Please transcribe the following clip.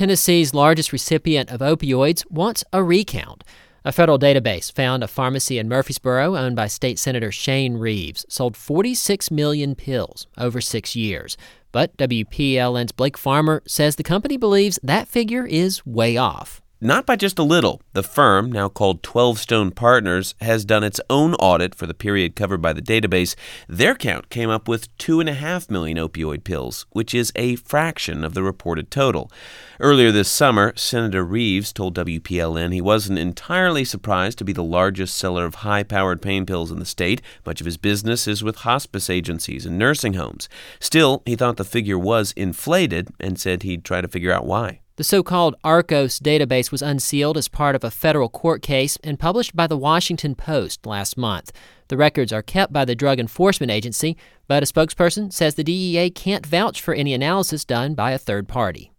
Tennessee's largest recipient of opioids wants a recount. A federal database found a pharmacy in Murfreesboro owned by State Senator Shane Reeves sold 46 million pills over 6 years. But WPLN's Blake Farmer says the company believes that figure is way off. Not by just a little. The firm, now called 12 Stone Partners, has done its own audit for the period covered by the database. Their count came up with 2.5 million opioid pills, which is a fraction of the reported total. Earlier this summer, Senator Reeves told WPLN he wasn't entirely surprised to be the largest seller of high-powered pain pills in the state. Much of his business is with hospice agencies and nursing homes. Still, he thought the figure was inflated and said he'd try to figure out why. The so-called ARCOS database was unsealed as part of a federal court case and published by the Washington Post last month. The records are kept by the Drug Enforcement Agency, but a spokesperson says the DEA can't vouch for any analysis done by a third party.